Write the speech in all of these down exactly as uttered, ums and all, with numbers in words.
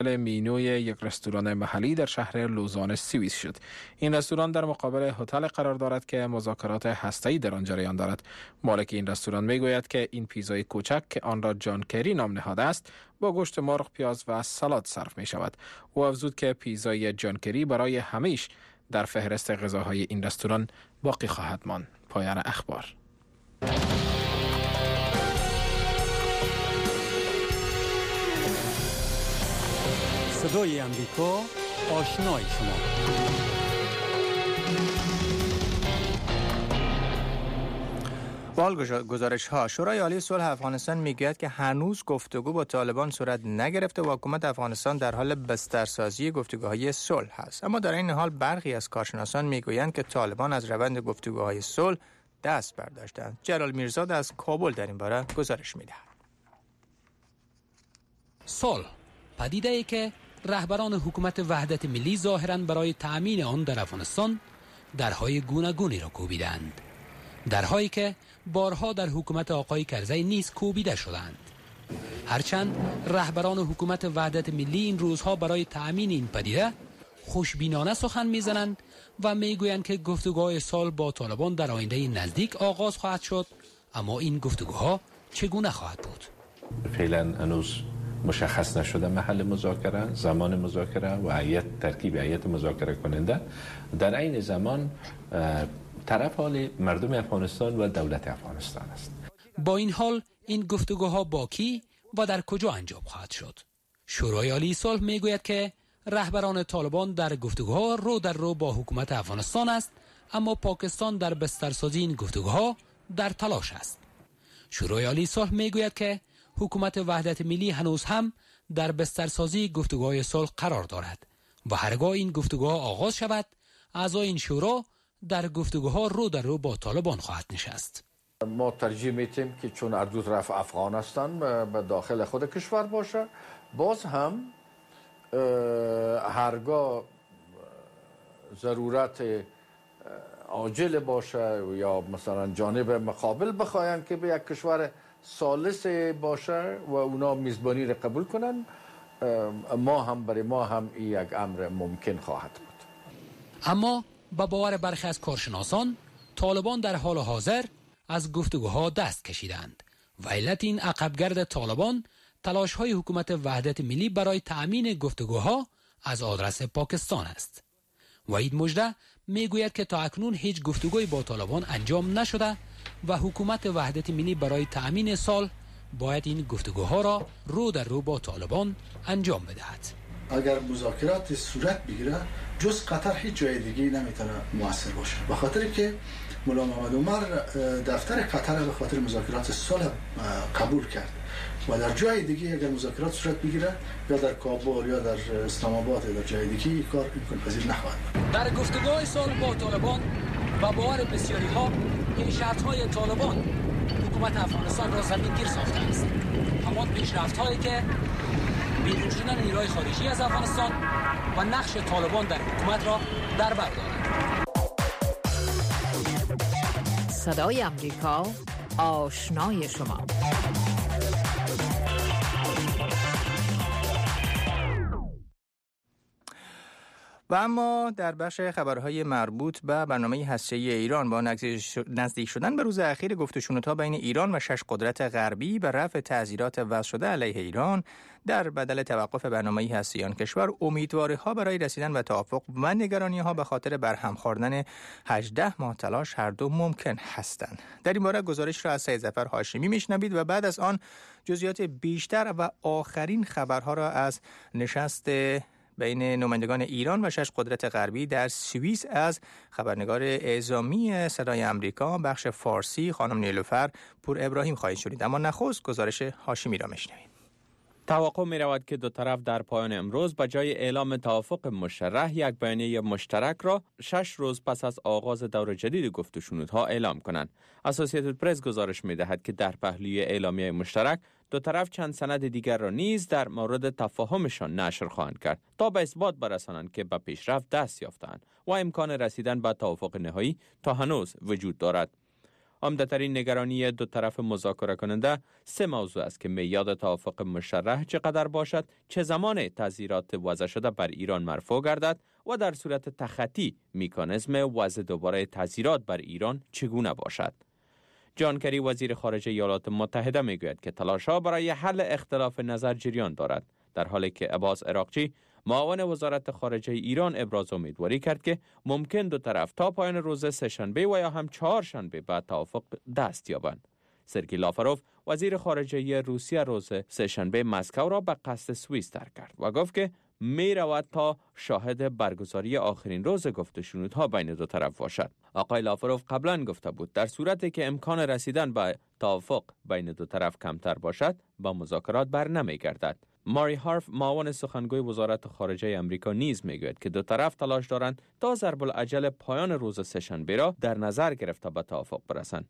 مینوی یک رستوران محلی در شهر لوزان سوئیس شد. این رستوران در مقابل هتل قرار دارد که مذاکرات هسته‌ای در آن جریان دارد. مالک این رستوران میگوید که این پیزای کوچک که آن را جان کری نام نهاده است با گوشت مرغ، پیاز و سالاد صرف می شود. او افزود که پیزای جان کری برای همیشه در فهرست غذاهای این رستوران باقی خواهد ماند. پایان اخبار. صدای امریکا، آشنای شما. با گزارش ها شورای عالی صلح افغانستان میگوید که هنوز گفتگو با طالبان صورت نگرفته و حکومت افغانستان در حال بسترسازی گفتگوهای صلح است. اما در این حال برخی از کارشناسان میگویند که طالبان از روند گفتگوهای صلح دست برداشتند. جلال میرزاد از کابل در این باره گزارش میدهد. صلح پدیده ای که رهبران حکومت وحدت ملی ظاهراً برای تأمین آن در افغانستان درهای گوناگونی را کوبیدند، درهایی که بارها در حکومت آقای کرزی نیز کوبیده شدند. هرچند رهبران حکومت وحدت ملی این روزها برای تأمین این پدیده خوشبینانه سخن میزنند و میگویند که گفتگوهای صلح با طالبان در آینده نزدیک آغاز خواهد شد، اما این گفتگوها چگونه خواهد بود؟ فعلا هنوز مشخص نشده محل مذاکره، زمان مذاکره و هیئت ترکیب هیئت مذاکره کننده. در این زمان طرف حال مردم افغانستان و دولت افغانستان است. با این حال این گفتگوها با کی و در کجا انجام خواهد شد؟ شورای عالی صلح میگوید که رهبران طالبان در گفتگوها رو در رو با حکومت افغانستان است، اما پاکستان در بسترسازی این گفتگوها در تلاش است. شورای عالی صلح میگوید که حکومت وحدت ملی هنوز هم در بسترسازی گفتگوهای صلح قرار دارد و هرگاه این گفتگوها آغاز شود، اعضای این شورا در گفتگوها رو در رو با طالبان خواهد نشست. ما ترجیح میتیم که چون اردو طرف افغانستان به داخل خود کشور باشه، باز هم هرگاه ضرورت عاجل باشه یا مثلا جانب مقابل بخواین که به یک کشور ثالث باشه و اونا میزبانی را قبول کنن، ما هم برای ما هم این یک امر ممکن خواهد بود. اما با باور برخی از کارشناسان، طالبان در حال حاضر از گفتگوها دست کشیدند و علت این عقبگرد طالبان تلاش های حکومت وحدت ملی برای تأمین گفتگوها از آدرس پاکستان است. وحید مژده میگوید که تا اکنون هیچ گفتگوی با طالبان انجام نشده و حکومت وحدت ملی برای تأمین صلح باید این گفتگوها را رو در رو با طالبان انجام بدهد. اگر مذاکرات صورت بگیره، جز قطر هیچ جای دیگه نمیتونه موثر باشه، به خاطر که مولا محمد عمر دفتر قطر به خاطر مذاکرات صلح قبول کرد و در جای دیگه اگر مذاکرات صورت بگیره، یا در کابل یا در اسلام آباد یا در جای دیگه، این کار امکان پذیر نخواهد بود. در گفتگوهای صلح با طالبان و باور بسیاری ها این شرط‌های طالبان حکومت افغانستان را زمینگیر ساخته است. همان پیشرفت‌هایی که بیرون شدن نیروهای خارجی از افغانستان و نقش طالبان در حکومت را در بر دارد. صدای امریکا، آشنای شما. و اما در بخش خبرهای مربوط به برنامه هسته‌ای ایران، با نزدیک شدن به روز اخیر گفت و شنودها بین ایران و شش قدرت غربی به رفع تعزیرات وضع شده علیه ایران در بدل توقف برنامه هسته‌ای آن کشور، امیدواری‌ها برای رسیدن به توافق و نگرانی‌ها به خاطر برهم خوردن هجده ماه تلاش هر دو ممکن هستند. در این باره گزارش را از سید ظفر هاشمی میشنوید و بعد از آن جزئیات بیشتر و آخرین خبرها را از نشست بین نمایندگان ایران و شش قدرت غربی در سوئیس از خبرنگار اعزامی صدای امریکا بخش فارسی خانم نیلوفر پور ابراهیم خواهید شنید. اما نخست گزارش هاشمی را میشنوید. توقع می رود که دو طرف در پایان امروز به جای اعلام توافق مشرح یک بیانیه مشترک را شش روز پس از آغاز دور جدید گفت و شنودها اعلام کنند. اسوسییتد پرس گزارش می دهد که در پهلوی اعلامیه مشترک دو طرف چند سند دیگر را نیز در مورد تفاهمشان نشر خواهند کرد تا به اثبات برسانند که به پیشرفت دست یافتند و امکان رسیدن به توافق نهایی تا هنوز وجود دارد. عمده‌ترین نگرانی دو طرف مذاکره کننده سه موضوع است که میعاد توافق مشرح چقدر باشد، چه زمان تعزیرات وضع شده بر ایران مرفوع گردد و در صورت تخطی مکانیزم وضع دوباره تعزیرات بر ایران چگونه باشد. جان کری وزیر خارجه ایالات متحده میگوید که تلاش‌ها برای حل اختلاف نظر جریان دارد، در حالی که عباس عراقچی معاون وزارت خارجه ایران ابراز امیدواری کرد که ممکن دو طرف تا پایان روز سه‌شنبه و یا هم چهارشنبه به توافق دست یابند. سرگئی لاوروف وزیر خارجه روسیه روز سه‌شنبه مسکو را به قصد سوئیس ترک کرد و گفت که می رود تا شاهد برگزاری آخرین روز گفت‌وشنودها بین دو طرف باشد. آقای لاوروف قبلا گفته بود در صورتی که امکان رسیدن به توافق بین دو طرف کمتر باشد با مذاکرات بر نمیگردد. ماری هارف معاون سخنگوی وزارت خارجه آمریکا نیز میگوید که دو طرف تلاش دارند تا ضرب العجل پایان روز سه‌شنبه را در نظر گرفته به توافق برسند.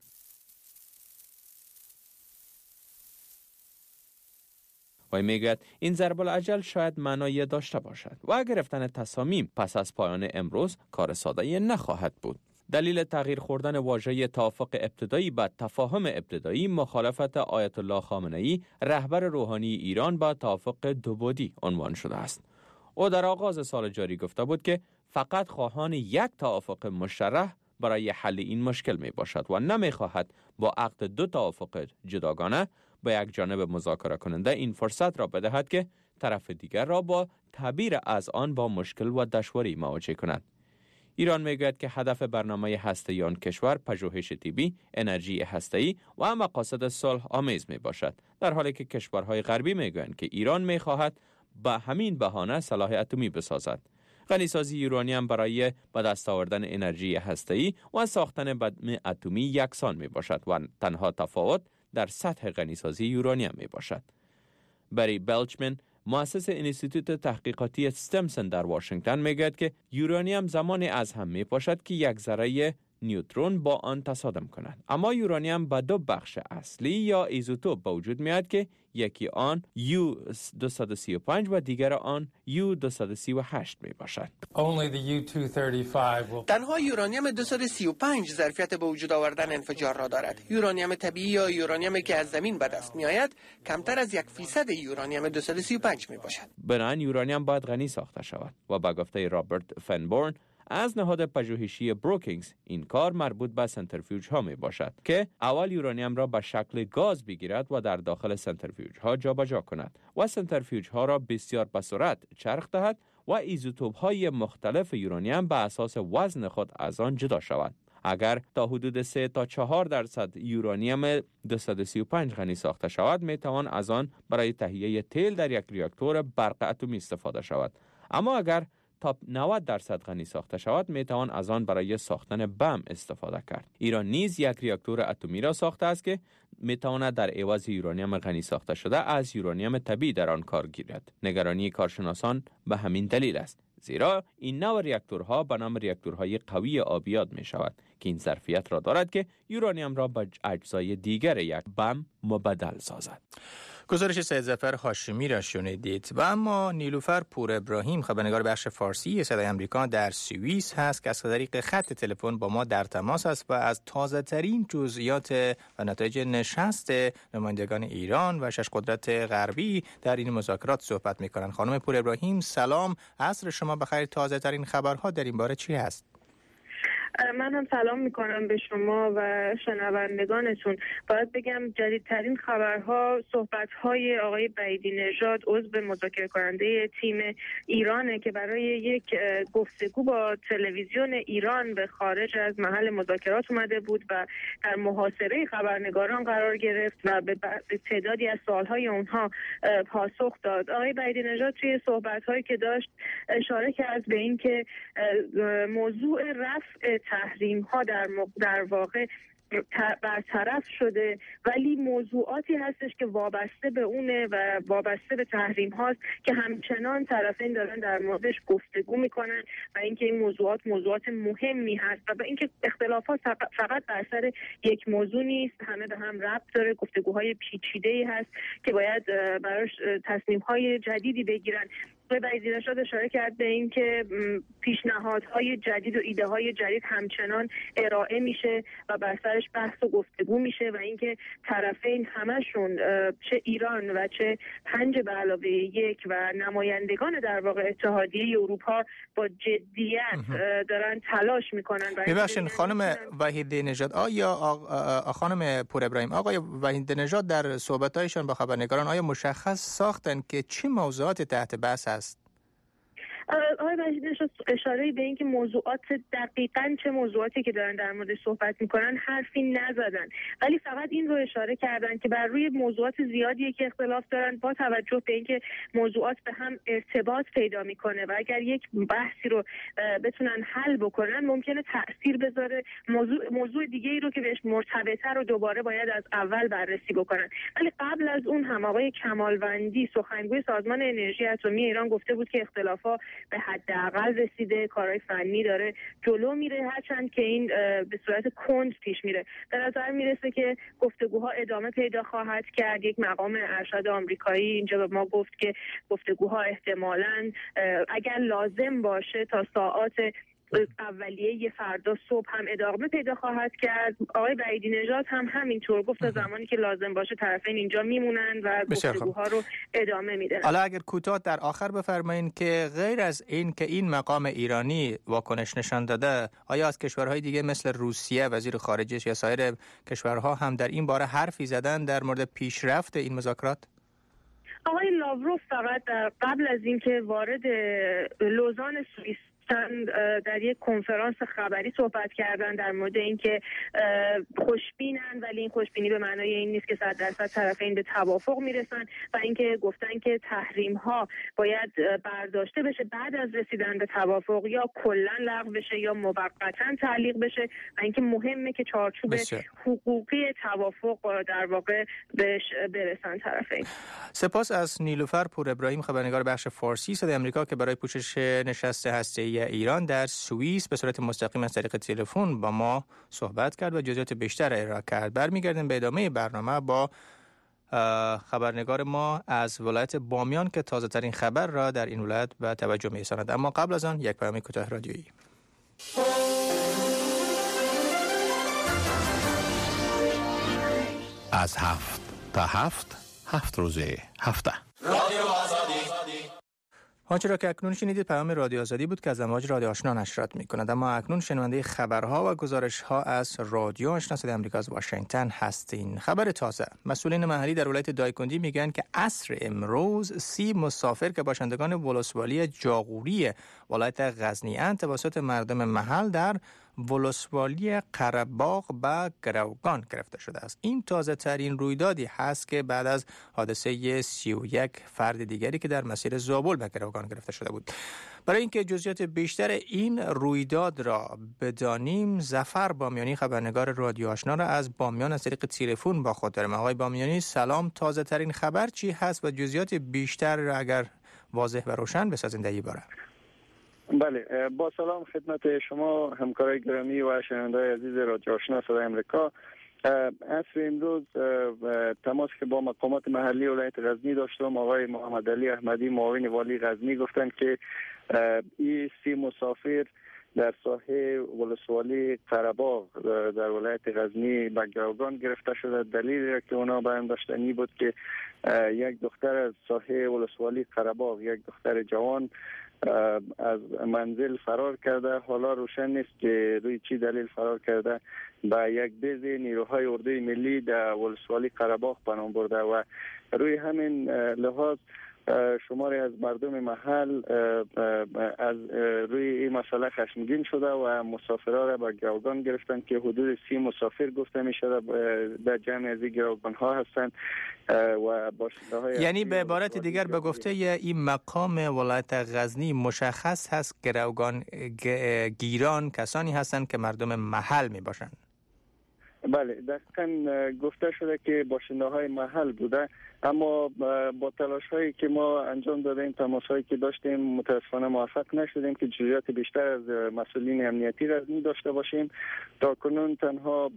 و میگوید این ضرب العجل شاید معنایی داشته باشد و گرفتن تصامیم پس از پایان امروز کار ساده نخواهد بود. دلیل تغییر خوردن واژه توافق ابتدایی به تفاهم ابتدایی مخالفت آیت الله خامنه‌ای رهبر روحانی ایران با توافق دوبعدی عنوان شده است. او در آغاز سال جاری گفته بود که فقط خواهان یک توافق مشرح برای حل این مشکل می باشد و نمی خواهد با عقد دو توافق جداگانه به یک جانب مذاکره کننده این فرصت را بدهد که طرف دیگر را با تعبیر از آن با مشکل و دشواری مواجه کند. ایران میگوید که هدف برنامه هسته‌ای آن کشور پژوهش طبی، انرژی هسته‌ای و مقاصد صلح آمیز می باشد، در حالی که کشورهای غربی میگویند که ایران میخواهد با همین بهانه سلاح اتمی بسازد. غنیسازی یورانیم برای به دست آوردن انرژی هسته‌ای و ساختن بم اتمی یکسان می باشد و تنها تفاوت در سطح غنیسازی یورانیم می باشد. بری بلچمن مؤسس انستیتوت تحقیقاتی استمسن در واشنگتن میگوید که یورانیم زمانی از هم می باشد که یک ذره نیوترون با آن تصادم کنند، اما یورانیم با دو بخش اصلی یا ایزوتوپ به وجود میاد که یکی آن یو دویست و سی و پنج و دیگر آن یو دویست و سی و هشت می باشد. تنها یورانیم دویست و سی و پنج ظرفیت به وجود آوردن انفجار را دارد. یورانیم طبیعی یا یورانیمی که از زمین به دست می آید کمتر از یک فیصد یورانیم دویست و سی و پنج می باشد. بنابراین یورانیم باید غنی ساخته شود و به گفته رابرت فنبورن از نهاد پژوهشی بروکینگز این کار مربوط به سنتریفیوژ ها می باشد که اول یورانیم را به شکل گاز بگیرد و در داخل سنتریفیوژ ها جابجا کند و سنتریفیوژ ها را بسیار به سرعت چرخ دهد و ایزوتوپ های مختلف یورانیم به اساس وزن خود از آن جدا شود. اگر تا حدود سه تا چهار درصد یورانیم دویست و سی و پنج غنی ساخته شود می توان از آن برای تهیه تیل در یک راکتور برق اتمی استفاده شود، اما اگر تا نود درصد غنی ساخته شود می توان از آن برای ساختن بم استفاده کرد. ایران نیز یک راکتور اتمی را ساخته است که می تواند در عوض یورانیم غنی ساخته شده از یورانیم طبیعی در آن کار گیرد. نگرانی کارشناسان به همین دلیل است، زیرا این نوع راکتورها به نام راکتورهای قوی آبی یاد می شود که این ظرفیت را دارد که یورانیم را به اجزای دیگر یک بم مبدل سازد. گزارش سید ظفر هاشمی را شنیدید. و اما نیلوفر پور ابراهیم خبرنگار بخش فارسی صدای آمریکا در سوئیس هست که از طریق خط تلفن با ما در تماس است و از تازه ترین جزئیات و نتایج نشست نمایندگان ایران و شش قدرت غربی در این مذاکرات صحبت می‌کنند. خانم پور ابراهیم سلام، عصر شما بخیر. تازه ترین خبرها در این باره چی هست؟ من هم سلام میکنم به شما و شنوندگانتون. باید بگم جدیدترین خبرها صحبت‌های آقای بعیدی نژاد عضو مذاکره کننده تیم ایرانه که برای یک گفتگو با تلویزیون ایران به خارج از محل مذاکرات اومده بود و در محاصره خبرنگاران قرار گرفت و به تعدادی از سوال‌های اونها پاسخ داد. آقای بعیدی نژاد توی صحبت‌هایی که داشت اشاره کرد به این که موضوع رفع تحریم ها در, در واقع برطرف شده، ولی موضوعاتی هستش که وابسته به اونه و وابسته به تحریم هاست که همچنان طرفین دارن در موردش گفتگو میکنن و اینکه این موضوعات موضوعات مهمی هست و به اینکه اختلافات فقط بر سر یک موضوع نیست، همه به هم ربط داره، گفتگوهای پیچیده‌ای هست که باید براش تصمیم های جدیدی بگیرن. آقای بعیدی‌نژاد اشاره کرد به این که پیشنهادهای جدید و ایده های جدید همچنان ارائه میشه و بر سرش بحث و گفتگو میشه و اینکه طرفین همشون چه ایران و چه پنج به علاوه یک و نمایندگان در واقع اتحادیه اروپا با جدیت دارن تلاش میکنن. ببخشید خانم وحیدی‌نژاد، آیا خانم پور ابراهیم، آقای وحیدی‌نژاد در صحبت‌هایشان با خبرنگاران آیا مشخص ساختن که چه موضوعات تحت بحث است؟ آقای بعیدی‌نژاد اشاره به این که موضوعات دقیقاً چه موضوعاتی که دارن در مورد صحبت میکنن حرفی نزدن، ولی فقط این رو اشاره کردن که بر روی موضوعات زیادی که اختلاف دارن با توجه به اینکه موضوعات به هم ارتباط پیدا میکنه و اگر یک بحثی رو بتونن حل بکنن ممکنه تأثیر بذاره موضوع موضوع دیگه‌ای رو که بهش مرتبطه رو دوباره باید از اول بررسی بکنن. ولی قبل از اون هم آقای کمالوندی سخنگوی سازمان انرژی اتمی ایران گفته بود که اختلافات به حداقل رسیده، کارهای فنی داره جلو میره، هرچند که این به صورت کند پیش میره. به نظر میرسه که گفتگوها ادامه پیدا خواهد کرد. یک مقام ارشد آمریکایی اینجا به ما گفت که گفتگوها احتمالاً اگر لازم باشه تا ساعات اولیه فردا صبح هم ادامه پیدا خواهد کرد. آقای بعیدی‌نژاد هم همینطور گفت تا زمانی که لازم باشه طرفین اینجا میمونن و گفتگوها رو ادامه میدن. حالا اگر کوتاه در آخر بفرمایید که غیر از این که این مقام ایرانی واکنش نشان داده، آیا از کشورهای دیگه مثل روسیه وزیر خارجه یا سایر کشورها هم در این باره حرفی زدن در مورد پیشرفت این مذاکرات؟ آقای لاوروف فقط در قبل از اینکه وارد لوزان سوئیس در یک کنفرانس خبری صحبت کردن در مورد اینکه خوشبینن، ولی این خوشبینی به معنای این نیست که صد درصد طرفین به توافق میرسن و اینکه گفتن که تحریم ها باید برداشته بشه بعد از رسیدن به توافق یا کلا لغو بشه یا موقتا تعلیق بشه و اینکه مهمه که چارچوب بسیار. حقوقی توافق در واقع بهش برسن طرفین. سپاس از نیلوفر پور ابراهیم، خبرنگار بخش فارسی صدای آمریکا که برای پوشش نشست هسته‌ای ایران در سوئیس به صورت مستقیم از طریق تلفن با ما صحبت کرد و جزئیات بیشتر ارائه کرد. برمیگردیم به ادامه برنامه با خبرنگار ما از ولایت بامیان که تازه ترین خبر را در این ولایت به توجه می‌رساند. اما قبل از آن یک پیام کوتاه رادیویی. از هفت تا هفت هفت روزه هفته رادیو آزادی. آنچه را که اکنون شنیدید پیام رادیو آزادی بود که از امواج رادیو آشنا نشرات می‌کند. اما اکنون شنونده خبرها و گزارش‌ها از رادیو آشنا صدای آمریکا از واشنگتن هستین. خبر تازه: مسئولین محلی در ولایت دایکندی میگن که عصر امروز سی مسافر که باشندگان ولسوالی جاغوری ولایت غزنی اند توسط مردم محل در ولسوالی قره‌باغ به گروگان گرفته شده است. این تازه ترین رویدادی هست که بعد از حادثه سی و یک فرد دیگری که در مسیر زابل به گروگان گرفته شده بود. برای اینکه جزئیات بیشتر این رویداد را بدانیم، ظفر بامیانی خبرنگار رادیو آشنا را از بامیان از طریق تلفن با خود داریم. آقای بامیانی سلام، تازه ترین خبر چی هست و جزئیات بیشتر را اگر واضح و روشن بسازید در این باره. بله، با سلام خدمت شما همکارای گرامی و شنونده‌های عزیز رادیو آشنا صدای آمریکا. عصر امروز تماس که با مقامات محلی ولایت غزنی داشتم، آقای محمد علی احمدی معاون والی غزنی گفتند که این سی مسافر در ساحه ولسوالی قره‌باغ در ولایت غزنی به گروگان گرفته شده. دلیلی که اونا بیان داشتنی بود که یک دختر از ساحه ولسوالی قره‌باغ، یک دختر جوان از منزل فرار کرده. حالا روشن نیست که روی چی دلیل فرار کرده. به یک بیض نیروهای اردوی ملی در ولسوالی قره‌باغ پناه برده و روی همین لحاظ شماری از مردم محل از روی این مسئله خشمگین شده و مسافرها را به گروگان گرفتند که حدود سی مسافر گفته می شده در جمع از این گروگان ها هستند و باشنده‌های، یعنی به عبارت دیگر به گفته این مقام ولایت غزنی مشخص هست گروگان گیران کسانی هستند که مردم محل می باشند. بله دقیقا گفته شده که باشنده های محل بوده، اما با تلاش هایی که ما انجام دادیم، تماس هایی که داشتیم، متاسفانه موفق نشدیم که جزئیات بیشتر از مسئولین امنیتی را داشته باشیم. تا کنون تنها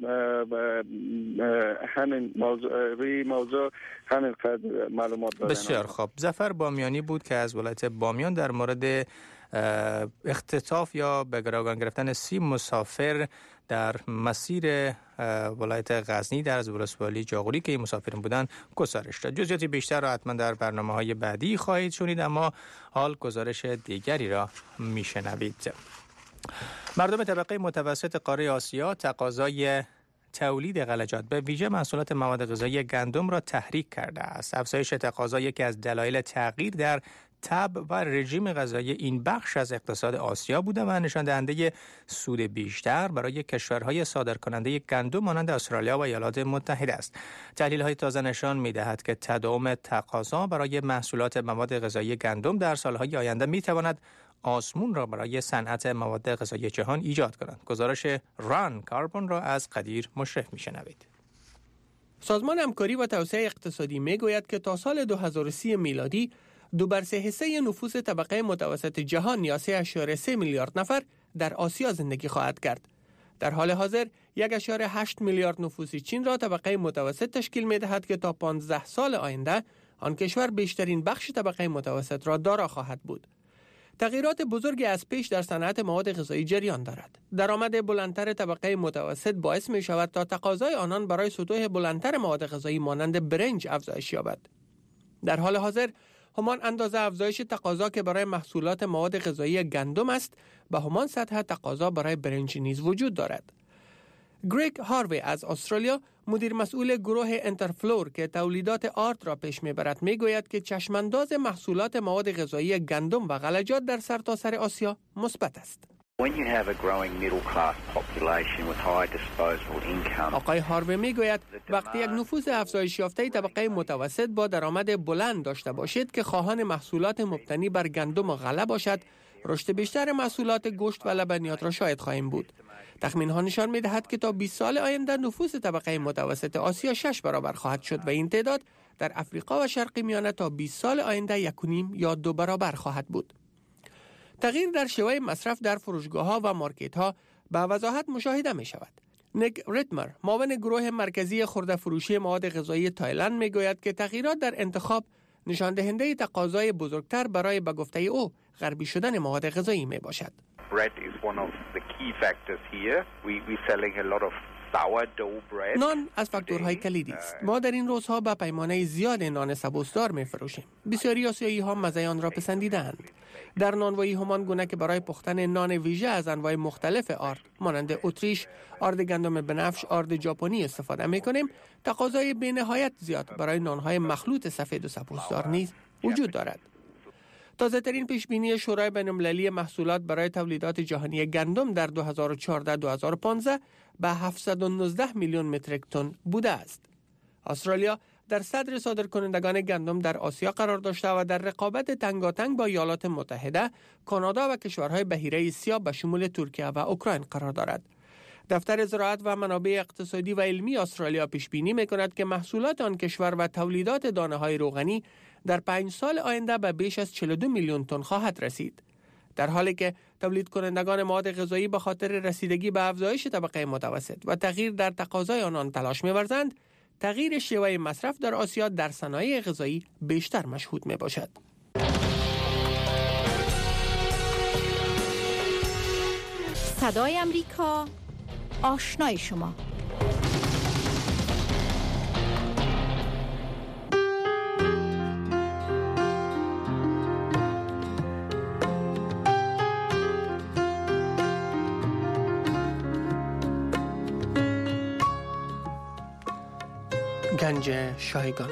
همین موضوع روی موضوع همین قدر معلومات دادن. بسیار خوب. ظفر بامیانی بود که از ولایت بامیان در مورد اختطاف یا به گروگان گرفتن سی مسافر در مسیر ولایت غزنی در از ولسوالی جاغوری که این مسافرین بودن گزارش داد. جزئیات بیشتر را حتما در برنامه‌های بعدی خواهید شنید، اما حال گزارش دیگری را میشنوید. مردم طبقه متوسط قاره آسیا تقاضای تولید غلجات به ویژه محصولات مواد غذایی گندم را تحریک کرده است. افزایش تقاضا یکی از دلایل تغییر در تب و رژیم غذایی این بخش از اقتصاد آسیا بوده و نشان دهنده سود بیشتر برای کشورهای صادرکننده گندم مانند استرالیا و ایالات متحده است. تحلیل‌های تازه نشان می‌دهد که تداوم تقاضا برای محصولات مواد غذایی گندم در سال‌های آینده می‌تواند آسمون را برای صنعت مواد غذایی جهان ایجاد کند. گزارش ران کاربون را از قدیر مشرف می‌شنوید. سازمان همکاری و توسعه اقتصادی می‌گوید که تا سال دو هزار و سی میلادی دو بر سه حصه نفوس طبقه متوسط جهان یا سه اشاره سه میلیارد نفر در آسیا زندگی خواهد کرد. در حال حاضر یک اشاره هشت میلیارد نفوس چین را طبقه متوسط تشکیل می‌دهد که تا پانزده سال آینده آن کشور بیشترین بخش طبقه متوسط را دارا خواهد بود. تغییرات بزرگی از پیش در صنعت مواد غذایی جریان دارد. درآمد بلندتر طبقه متوسط باعث می شود تا تقاضای آنان برای سطوح بلندتر مواد غذایی مانند برنج افزایش یابد. در حال حاضر همان اندازه افزایش تقاضا که برای محصولات مواد غذایی گندم است، به همان سطح تقاضا برای برنج نیز وجود دارد. گریگ هاروی از استرالیا، مدیر مسئول گروه انترفلور که تولیدات آرد را پیش میبرد، میگوید که چشمانداز محصولات مواد غذایی گندم و غلجات در سرتاسر آسیا مثبت است. آقای هاروی میگوید وقتی یک نفوذ افزایش یافته طبقه متوسط با درآمد بلند داشته باشید که خواهان محصولات مبتنی بر گندم و غله باشد، رشد بیشتر محصولات گوشت و لبنیات را شاهد خواهیم بود. تخمین ها نشان می دهد که تا بیست سال آینده نفوذ طبقه متوسط آسیا شش برابر خواهد شد و این تعداد در افریقا و شرق میانه تا بیست سال آینده یک و نیم یا دو برابر خواهد بود. تغییر در شیوه مصرف در فروشگاه ها و مارکت ها به وضاحت مشاهده می شود. نیک ریتمر، معاون گروه مرکزی خرده فروشی مواد غذایی تایلند، می گوید که تغییرات در انتخاب نشان دهنده تقاضای بزرگتر برای به گفته او غربی شدن مواد غذایی می باشد. نان از فاکتورهای کلیدی است. ما در این روزها به پیمانه زیاد نان سبوسدار می فروشیم. بسیاری آسیایی ها مزه آن را پسندیدند. در نانوایی همان گونه که برای پختن نان ویژه از انواع مختلف آرد مانند اتریش، آرد گندم بنفش، آرد ژاپنی استفاده می کنیم، تقاضای بی‌نهایت زیاد برای نانهای مخلوط سفید و سبوسدار نیز وجود دارد. تازه ترین پیش بینی شورای بین‌المللی محصولات برای تولیدات جهانی گندم در دو هزار و چهارده دو هزار و پانزده به هفتصد و نوزده میلیون متریک تن بوده است. استرالیا در صدر صادرکنندگان گندم در آسیا قرار داشته و در رقابت تنگاتنگ با ایالات متحده، کانادا و کشورهای بحیره سیاه به شمول ترکیه و اوکراین قرار دارد. دفتر زراعت و منابع اقتصادی و علمی استرالیا پیش بینی می‌کند که محصولات آن کشور و تولیدات دانه‌های روغنی در پنج سال آینده به بیش از چهل و دو میلیون تن خواهد رسید. در حالی که تولید کنندگان مواد غذایی به خاطر رسیدگی به افزایش طبقه متوسط و تغییر در تقاضای آنان تلاش می‌ورزند، تغییر شیوه مصرف در آسیا در صنایع غذایی بیشتر مشهود می‌باشد. صدای امریکا، آشنای شما. گنج شایگان.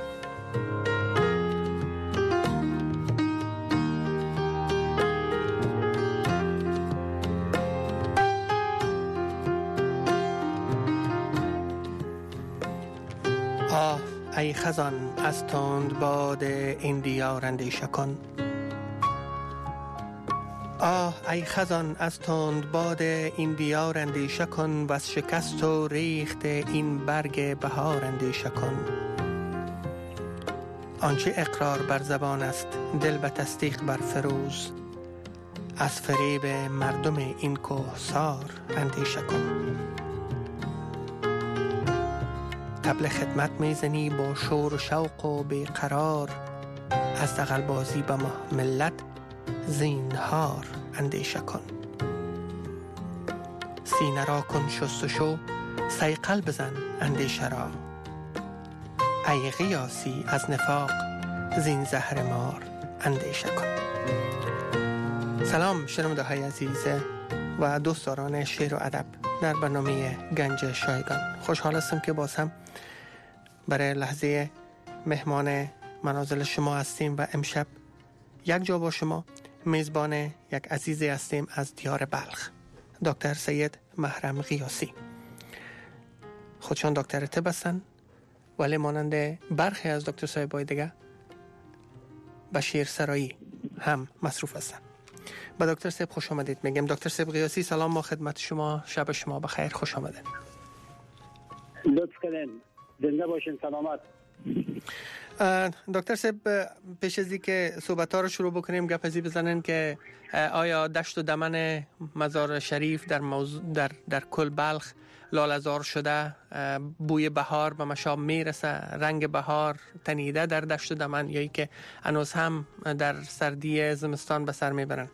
آه ای خزان از تند باد این دیار اندیشه کن. آه ای خزان از تند باد این دیار اندیشه کن و از شکست و ریخت این برگ بهار اندیشه کن. آنچه اقرار بر زبان است دل به تصدیق بر فروز، از فریب مردم این کوهسار اندیشه کن. طبل خدمت میزنی با شور و شوق و بیقرار، از دغلبازی به ملت زینهار اندیشه کن. سینه را کن شست و شو صیقل بزن اندیشه را، ای غیاسی از نفاق زین زهر مار اندیشه کن. سلام شنونده های عزیز و دوستداران شعر و ادب در برنامه گنج شایگان. خوشحال هستم که باز هم برای لحظه مهمان منازل شما هستیم و امشب یک جا با شما میزبان یک عزیزی هستیم از دیار بلخ، دکتر سید محرم غیاسی. خودشان دکتر طب هستند ولی مانند برخی از دکتر صاحبای دیگه به شعر سرایی هم مصروف هستند. با دکتر صاحب خوش آمدید میگم. دکتر صاحب غیاسی سلام، ما خدمت شما، شب شما بخیر، خوش آمدید. لطف کنین، زنده باشین، سلامت. دکتر صاحب پیش از اینکه صحبت‌ها رو شروع بکنیم گپ ازی بزنن که آیا دشت و دمن مزار شریف در موضوع در در کل بلخ لاله‌زار شده، بوی بهار به مشام میرسه، رنگ بهار تنیده در دشت و دمن، یا ای که هنوز هم در سردی زمستان به سر میبرن؟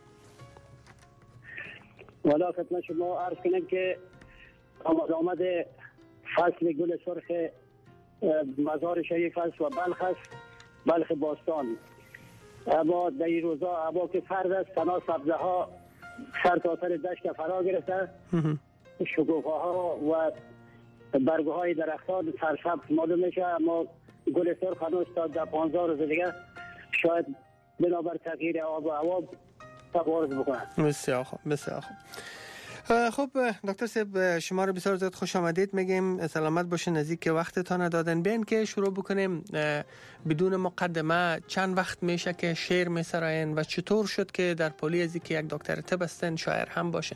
والا خدمت شما عرض کنم که آمد آمد فصل گل سرخ مزار شریف است و بلخ است، بلخ باستان. اما در این روزا هوا که سرد است، تنها سبزه ها سر تا سر دشت فرا گرفته، شکوفه ها و برگه های درختان سرسبز معلوم میشه، اما گل سرخ هنوز تا در پانزده روز دیگه شاید بنابر تغییر آب و هوا تبارز بکنن. بسیار خوب، بسیار خوب. خب دکتر صاحب شما رو بسیار زیاد خوش آمدید میگیم، سلامت باشین، نزدیک وقتتان دادن. بیاین که شروع بکنیم بدون مقدمه. چند وقت میشه که شعر میسراین و چطور شد که در پولی ازی که یک دکتر طب هستن شاعر هم باشین؟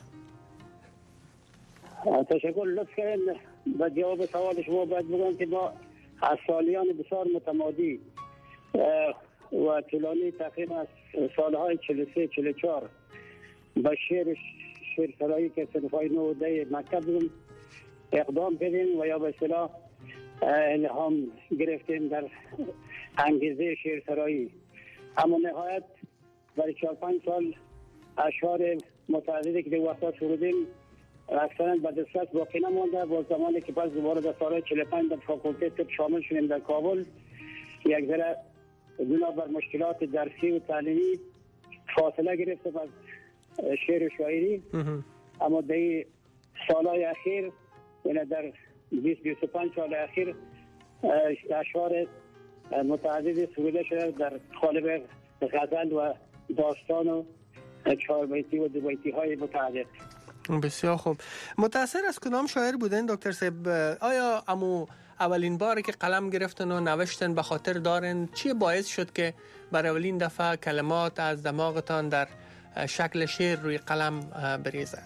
تشکر. لطف کنین و جواب سوال شما باید بگم که ما از سالیان بسیار متمادی و طولانی تقریبا از سالهای چهل و سه چهل و چهار با شعر شعر سرایی که صنفای نو ده مکتب بودم اقدام کردیم و یا به اصطلاح الهام گرفتیم در انگیزه شعر سرایی. اما نهایت برای چهار پنج سال اشعار متعددی که در وقتا سرودیم اکثرا به دسترس باقی نمانده. با زمانی که پس دوباره در سالهای چهل و پنج در فاکولته طب شامل شدیم در کابل، یک ذره بنابر مشکلات درسی و تعلیمی فاصله گرفتم از شعر و شاعری. اما در سالهای اخیر، یعنی در بیست بیست و پنج سال اخیر، اشعار متعددی سروده شده در قالب غزل و داستان و چهار بیتی و دو بیتی های متعدد. بسیار خوب. متأثر از کدام شاعر بودن دکتر صاحب؟ آیا امو اولین باری که قلم گرفتن و نوشتن به خاطر دارن چی باعث شد که برای اولین دفعه کلمات از دماغتان در شکل شعر روی قلم بریزه؟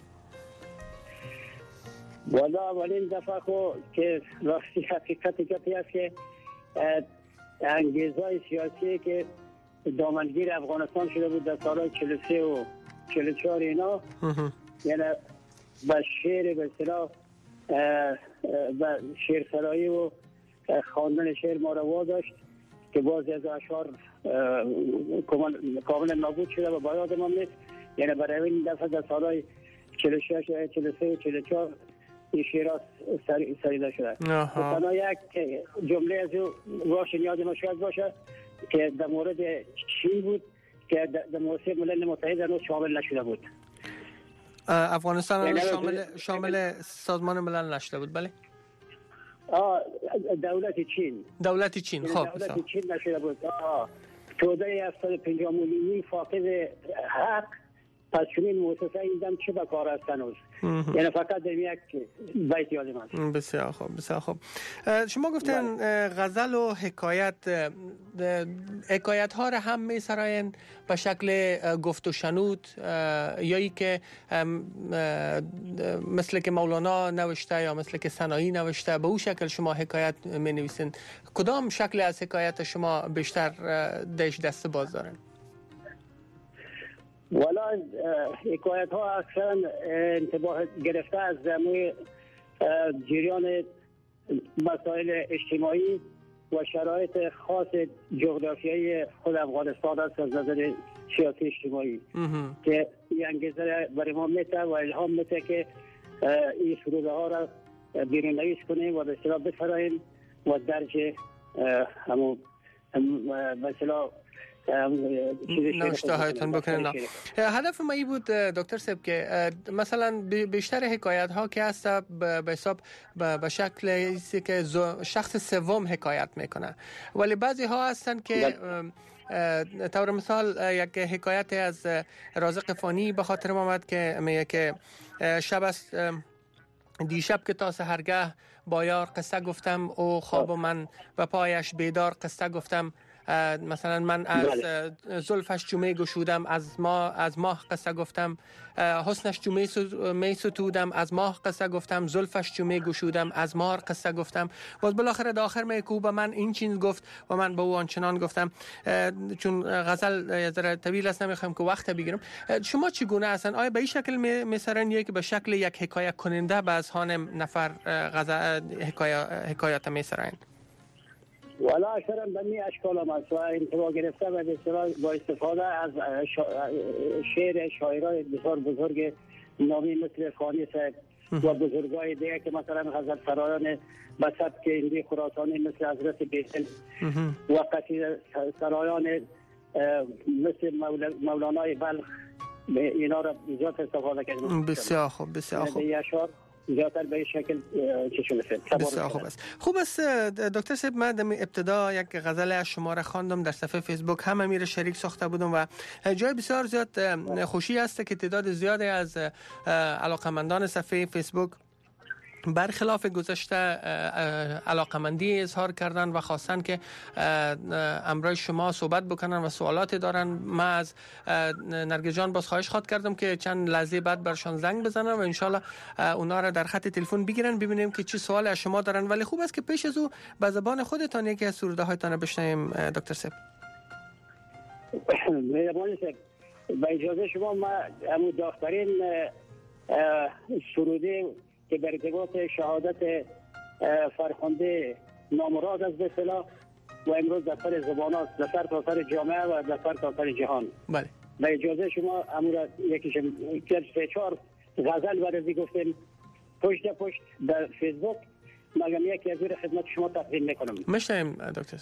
والا اولین دفعه خو که راستی حقیقت جتی است که انگیزهای سیاسی که دامنگیر افغانستان شده بود در سالهای چهل و سه و چهل و چهار اینا، یعنی با شعر به اصطلاح و شعر سرایی و خواندن شعر ما رو واداشت که بعضی از اشعار کاملا نابود شده و با یادم هم نیست. یعنی برای این دفعه در سالهای چهل و شش چهل و سه و چهل و چهار این شعرات سریده شده. تنها یک جمله از او روشن یاد ما شاید باشه که در مورد چین بود که در موسیقی ملل متحد هنوز شامل نشده بود. افغانستان شامل شامل سازمان ملل نشده بود. بله. آه دولت چین. دولت چین. خب. دولت چین نشده بود. آه توده هفتاد و پنج میلیونی فاقد حق پس چنین مؤسسه ایندم چه به کار است هنوز؟ یعنی فقط در یک بیت یادم است. بسیار خوب، بسیار خوب. شما گفتن غزل و حکایت حکایت ها را هم می سراین به شکل گفت و شنود، یا ای که مثل که مولانا نوشته یا مثل که سنایی نوشته به او شکل شما حکایت می نویسین؟ کدام شکل از حکایت شما بیشتر دش دست باز دارن؟ والا حکایت ها اکثرا انتباه گرفته از زمین جریان مسائل اجتماعی و شرایط خاص جغرافیایی خود افغانستان است از نظر سیاسی اجتماعی که این انگیزه برای ما میته و الهام میته که این سروده ها را بیرون نویس کنیم و به اصطلاح بسراییم و درج همون به اصطلاح نوشته هایتون بکنن. هدف ما ای بود دکتر صاحب که مثلا بیشتر حکایت ها که هست به حساب به شکل ایسی که شخص سوم حکایت میکنه، ولی بعضی ها هستن که طور مثال یک حکایت از رازق فانی به خاطر آمد که میگه که شب است دیشب که تا سحرگه با یار قصه گفتم، او خواب و من و پایش بیدار قصه گفتم. مثلا من از زلفش جمعه گشودم، از ماه از ماه قصه گفتم، حسنش جمعه می ستودم، از ماه قصه گفتم، زلفش جمعه گشودم، از ماه قصه گفتم. باز بالاخره در آخر می کو به من این چیز گفت و من به او آنچنان گفتم. چون غزل ذره طویل است نمیخوام که وقت بگیرم، شما چگونه هستن؟ آیا به این شکل می میسرن یک به شکل یک حکایت کننده به از هان نفر غزل حکایت حکایت میسرن؟ والا اکثرا به می اشکال هم است و انتباه گرفته و با استفاده از شعر شاعرای بسیار بزرگ نامی مثل فانی صاحب و بزرگای دیگه که مثلا غزل سرایان به سبک هندی خراسانی مثل حضرت بیدل و قصیده سرایان مثل مولانای بلخ اینا را زیاد استفاده کردیم. بسیار خوب، بسیار خوب. زیادتر به این شکل چشم سفید. بسیار خوب است. خوب است دکتر صاحب، من در ابتدا یک غزل از شما را خواندم در صفحه فیسبوک، هم امیر شریک ساخته بودم و جای بسیار زیاد خوشی است که تعداد زیادی از علاقمندان صفحه فیسبوک برخلاف گذشته علاقمندی اظهار کردن و خواستن که امروز شما صحبت بکنن و سوالاتی دارن. من از نرگس جان باز خواهش خواد کردم که چند لحظه بعد برشان زنگ بزنن و انشالله اونا را در خط تلفن بگیرن ببینیم که چه سوال از شما دارن. ولی خوب است که پیش از او به زبان خودتان یکی از سروده هایتان بشنویم دکتر صاحب. مهربانی صاحب، با اجازه شما ما همون داخترین سروده که در ارتباط شهادت فرخنده نامراد از به اصطلاح و امروز در سر زبانات در سر تا سر جامعه و در سر تا سر جهان. بله. با اجازه شما امور یکیش سه چهار غزل برازی گفتیم پشت پشت در فیسبوک، مگم یکی از این خدمت شما تقدیم میکنم. مشتایم دکتر.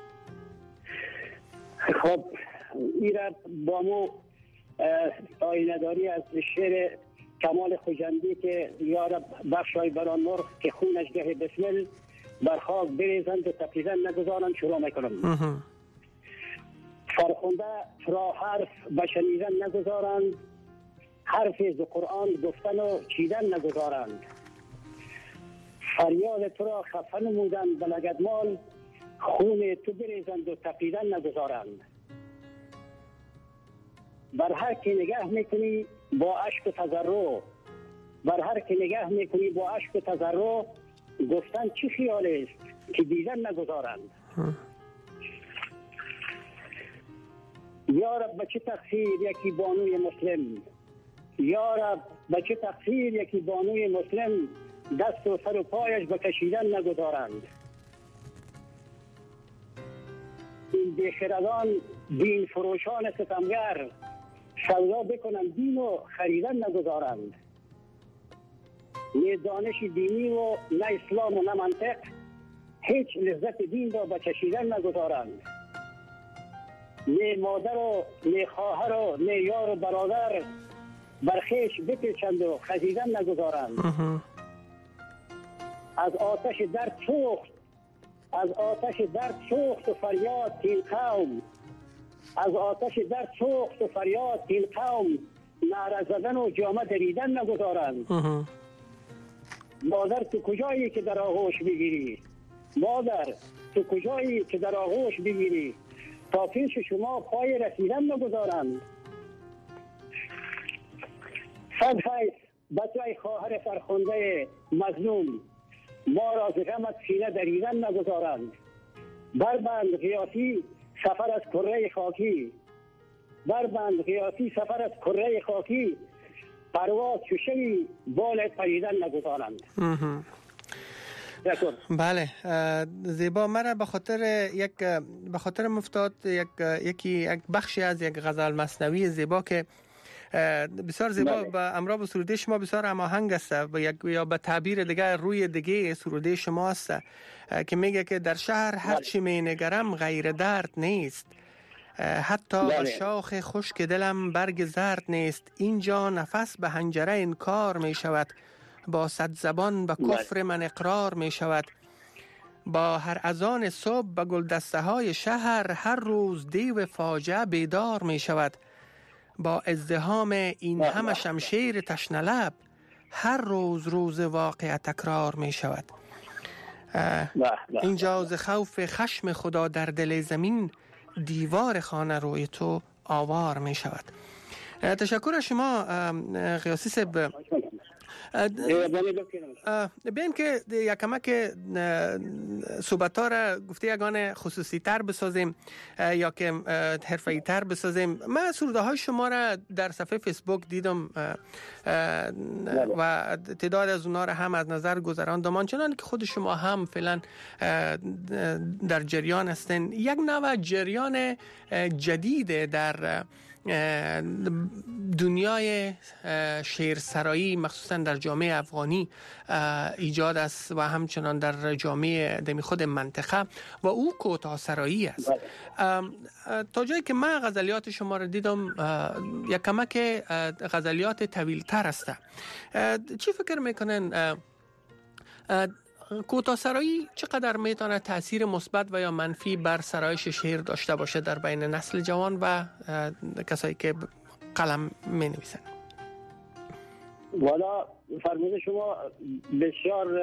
خب ایرا با مو آینه داری از شعر کمال خوجندی که یارب بخشای بران مرغ که خونش گه بسمل بر خاک بریزند و تپیدن نگذارند شروع میکنم. فرخنده را حرف بشنیدن نگذارند، حرف ز قرآن گفتن و چیدن نگذارند. فریاد تو را خفه نمودند به لگدمال، خون تو بریزند و تپیدن نگذارند. بر هر که نگاه میکنی با اشک و تضرع، بر هر که نگاه میکنی با اشک و تضرع، گفتن چه خیال است که دیدن نگذارند. یا رب به چه تقصیر یکی بانوی مسلم، یا رب به چه تقصیر یکی بانوی مسلم، دست و سر و پایش به کشیدن نگذارند. این بیخردان دین فروشان ستمگر، سودا بکنن دین و خریدن نگذارند. نه دانش دینی و نه اسلام و نه منطق، هیچ لذت دین را به چشیدن نگذارند. نه مادر و نه خواهر و نه یار و برادر، برخیش بپیچند و خزیدن نگذارند. از آتش درد سوخت، از آتش درد سوخت و فریاد تین قوم، از آتش درد سوخت و فریاد تین قوم، نعره زدن و جامه دریدن نگذارند. مادر تو کجایی که در آغوش بگیری؟ مادر تو کجایی که در آغوش بگیری؟ تا پیش شما پای رسیدن نگذارند. صد حیث بچه خواهر فرخنده مظلوم، ما را ز غمت سینه دریدن نگذارند. بربند قیاسی سفر از کره خاکی، بربند قیاسی سفر از کره خاکی، پرواز چوشوی بال پریدن نگذارند. بله زیبا، مرا به خاطر یک به خاطر مفتاد یک یکی یک بخشی از یک غزل مثنوی زیبا که بسیار زیبا با امرا با سروده شما بسیار هماهنگ است و یک یا به تعبیر دیگه روی دیگه سروده شما است که میگه که در شهر هر چی مینگرم غیر درد نیست، حتی به شاخ خشک دلم برگ زرد نیست. اینجا نفس به حنجره انکار می شود، با صد زبان به کفر من اقرار می شود. با هر اذان صبح به گلدسته های شهر، هر روز دیو فاجعه بیدار می شود. با ازدحام این همه شمشیر تشنه لب، هر روز روز واقعه تکرار می شود. اینجا ز خوف خشم خدا در دل زمین، دیوار خانه روی تو آوار می شود. تشکر از شما قیاسی صاحب. بیاین که یکمه که صحبت ها را گفته یگان خصوصی تر بسازیم یا که حرفه‌ای تر بسازیم. من سروده های شما را در صفحه فیسبوک دیدم و تعداد از اونها را هم از نظر گذراندم، آنچنان که خود شما هم فعلا در جریان هستین. یک نوع جریان جدید در دنیای شعرسرایی مخصوصا در جامعه افغانی ایجاد است و همچنان در جامعه دمی خود منطقه و او کوتاه سرایی است. تا جایی که من غزلیات شما را دیدم یک کمک غزلیات طویل تر است. چی فکر میکنن کوتاه سرایی چقدر میتونه تاثیر مثبت و یا منفی بر سرایش شعر داشته باشه در بین نسل جوان و کسایی که قلم می نویسن؟ والا فرموده شما بسیار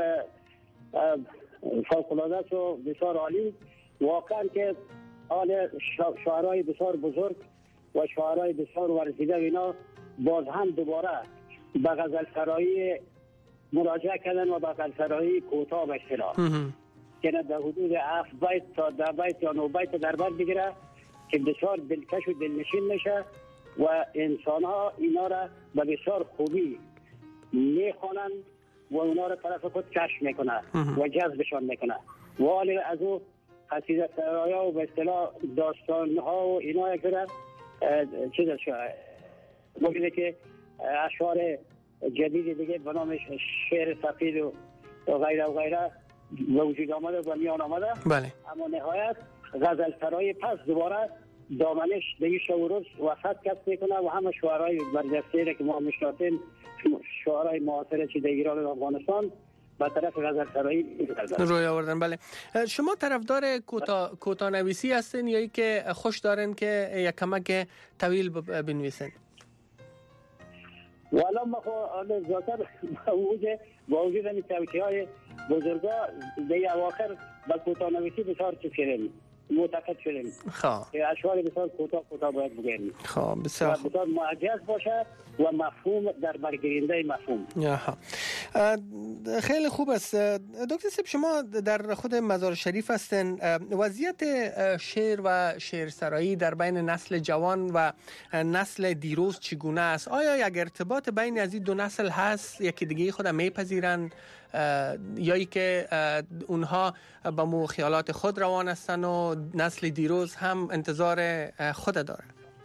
فوق‌العاده و بسیار عالی. واقعا که آل شاعرای بسیار بزرگ و شاعرای بسیار ورزیده اینا باز هم دوباره به غزل سرایی مراجعه کردن و به غزلسرایی کوتاه به اصطلاح که در حدود هفت بیت تا ده بیت یا نه بیت در بر بگیره که بسیار دلکش و دلنشین میشه و انسان ها اینا را به بسیار خوبی میخوانند و اونا را طرف خود کشف میکنه و جذبشان میکنه. ولی از او قصیده سرایا و به اصطلاح داستان ها و اینا یک را چیز شده بگیده که اشعار جدید دیگه به نام شعر سفید و غیره و غیره وجود آمده و میان آمده. بله. اما نهایت غزل سرای پس دوباره دامنش دیگه شوروز وسط کسب میکنه و همه شعرهای برجسته که ما میشناسیم شعرهای معاصر چه در ایران و افغانستان به طرف غزل سرایی روی آوردن. بله. شما طرفدار کوتاه کوتاه نویسی هستین یا ای که خوش دارن که یک کمک طویل بنویسن؟ والا ما خواهد زیادتر با وجود این توکیه های بزرگا در اواخر با کوتاه نویسی بسیار چیز کردیم، معتقد شدیم که اشعار بسیار کوتاه کوتاه باید بگیریم خب بسیار خوب، بسیار معجز باشه و مفهوم در برگیرنده مفهوم. خیلی خوب است. دکتر صاحب شما در خود مزار شریف هستن، وضعیت شعر و شعرسرایی در بین نسل جوان و نسل دیروز چگونه است؟ آیا یک ارتباط بین از این دو نسل هست، یکی دیگه خود میپذیرن یا ای که اونها با مو خیالات خود روان هستن و نسل دیروز هم انتظار خود داره؟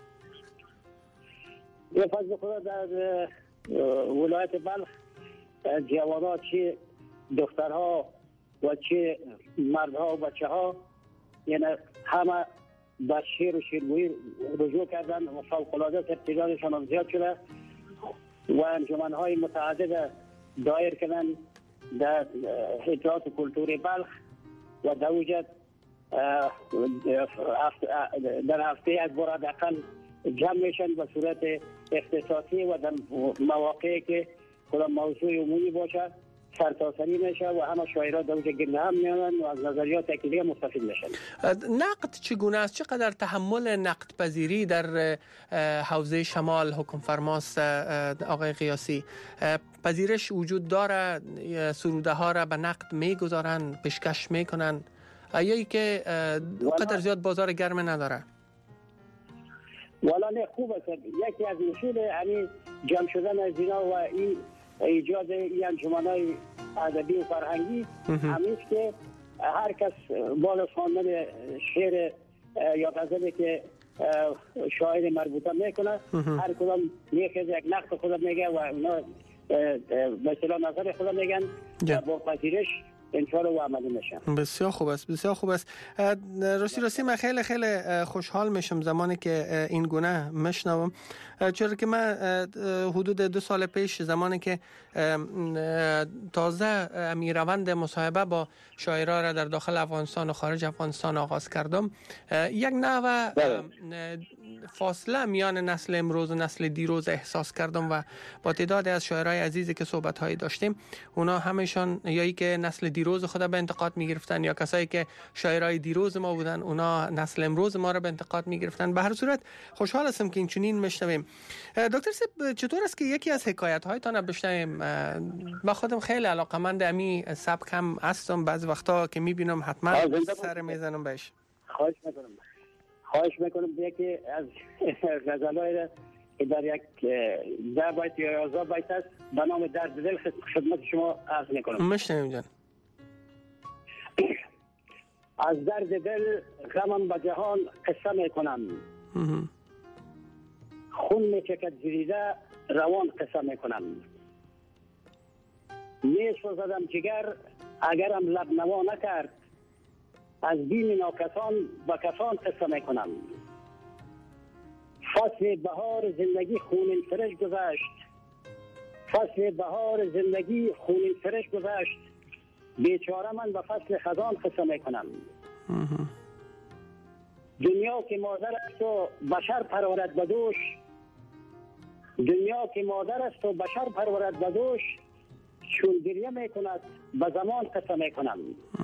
یه فضل خدا در ولایت بلخ جوانات چه دخترها و چه مردها و بچه ها یعنی همه به شعر و شعرگویی رجوع کردن و فوق‌العاده تعدادشان زیاد شده و انجمن‌های متعدد دایر کردن در اتحاد کلتور بلخ و در وجود در هفته یک بار حداقل جمع میشن به صورت اختصاصی و در مواقعی که کلا موضوع عمومی باشه سرتاسری میشه و همه شاعرها در اونجا گرد هم میانن و از نظریات اکیلیه مستفید میشن. نقد چگونه است؟ چقدر تحمل نقد پذیری در حوزه شمال حکم فرماست آقای قیاسی؟ پذیرش وجود داره؟ سروده ها را به نقد میگذارن، پیشکش میکنن یا ای که قدر زیاد بازار گرم نداره؟ والا نه خوب است. یکی از اصول یعنی جمع شدن از اینا و این ایجاد این انجمن‌های ادبی و فرهنگی همیشه که هر کس بالا خواندن شعر یا غزلی که شاعر مربوطه میکنه هر کدام یک یک نقد خود میگه و اونا به اصطلاح نظر خود میگن با پذیرش انشاءالله و عملی میشن. بسیار خوب است، بسیار خوب است. راستی راستی من خیلی خیلی خوشحال میشم زمانی که این گونه میشنوم، چرا که من حدود دو سال پیش زمانی که تازه می روند مصاحبه با شاعرها را در داخل افغانستان و خارج افغانستان آغاز کردم، یک نوع فاصله میان نسل امروز و نسل دیروز احساس کردم و با تعداد از شاعرای عزیزی که صحبت هایی داشتیم، اونا همشون یایی که نسل دیروز خود به انتقاد میگرفتن یا کسایی که شاعرای دیروز ما بودن اونا نسل امروز ما را به انتقاد میگرفتن. به هر صورت خوشحال هستم که این چنین میشنویم. دکتر صاحب چطور است که یکی از حکایت هایتان بشنویم؟ من خودم خیلی علاقمند امی سبک هم هستم، بعضی وقتا که میبینم حتما سر میزنم بهش. خواهش میکنم خواهش میکنم یکی از غزلای که در یک ده بیت یا یازده بیت است به نام درد دل خدمت شما عرض میکنم. مشنویم جان. از درد دل غمم به جهان قصه میکنم، خون میچکد زریده روان قصه میکنم، میسوزدم جگر اگرم لب نوا نکرد، از بیم ناکسان به کسان قصه میکنم. فصل بهار زندگی خونین فرش گذشت، فصل بهار زندگی خونین فرش گذشت، بیچاره من به فصل خزان قصه میکنم. دنیا که مادر است و بشر پرورد به دوش، دنیا که مادر است و بشر پرورد به دوش، چون گریه میکند به زمان قصه میکنم.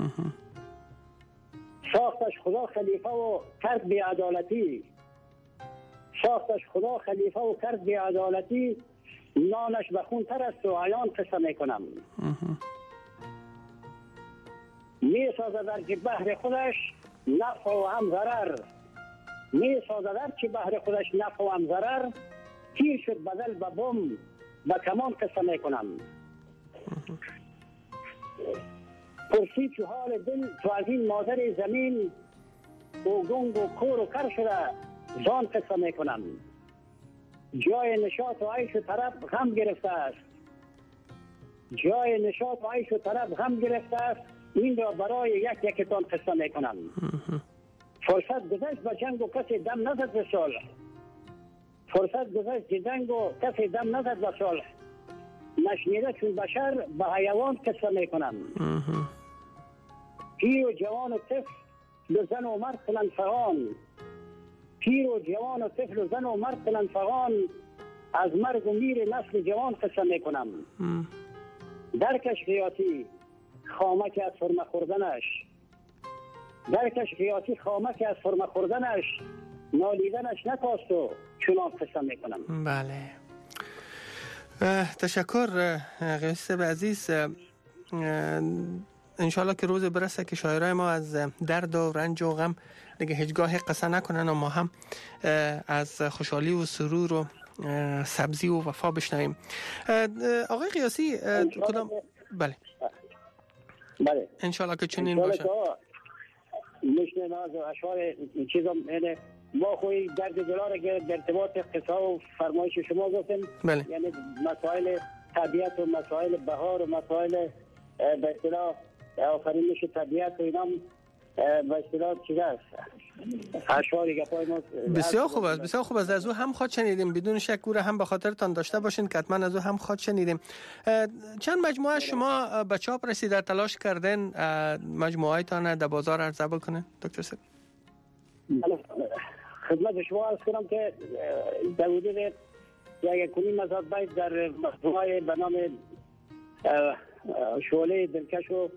ساختش خدا خلیفه و کرد بی عدالتی، ساختش خدا خلیفه و کرد بی عدالتی، نانش به خون تر است و عیان قصه میکنم. می سازد در که بحر خودش نفع و هم ضرر، می سازد در که بحر خودش نفع و هم ضرر، تیر شد بدل به بم به کمان قصه میکنم. پرسی چو حال دل تو از این مادر زمین، او گنگ و کور و کر شده زان قصه میکنم. جای نشاط و عیش و طرب غم گرفته است، جای نشاط و عیش و طرب غم گرفته است، این را برای یک یکتان قصه میکنم. فرصت گذشت به جنگ و کسی دم نزد به صلح، فرصت گذشت به جنگ و کسی دم نزد به صلح، نشنیده چون بشر به حیوان قصه میکنم. پیر و جوان و طفل و زن و مرد کنند فغان، پیر و جوان و طفل و زن و مرد کنند فغان، از مرگ و میر نسل جوان قصه میکنم. درکش قیاسی خامک از فرمه خوردنش، درکش قیاسی خامک از فرمه خوردنش، نالیدنش نکاست و چنان قصه میکنم. بله تشکر قیاسی عزیز. انشالله که روز برسه که شاعرای ما از درد و رنج و غم دیگه هیچگاه قصه نکنن و ما هم از خوشحالی و سرور و سبزی و وفا بشنویم. آقای قیاسی کدام بله بله انشالله که چنین باشه. مشنه ناز و اشعار چیزا اینه ما خوی درد دلار که در ارتباط قصه و فرمایش شما گفتیم، بله. یعنی مسائل طبیعت و مسائل بهار و مسائل به اصطلاح آفرینش طبیعت و اینا به اصطلاح چیز است اشعاری که پای ما. بسیار خوب است، بسیار خوب است. از او هم خواهد شنیدیم، بدون شک او هم به خاطرتان داشته باشین که حتما از او هم خواهد شنیدیم. چند مجموعه شما به چاپ رسیده، تلاش کردن مجموعه تان در بازار عرضه بکنه دکتر صاحب؟ خدمت شما عرض کنم که در حدود یک کنیم مزاد باید در مجموعه به نام شعله دلکش و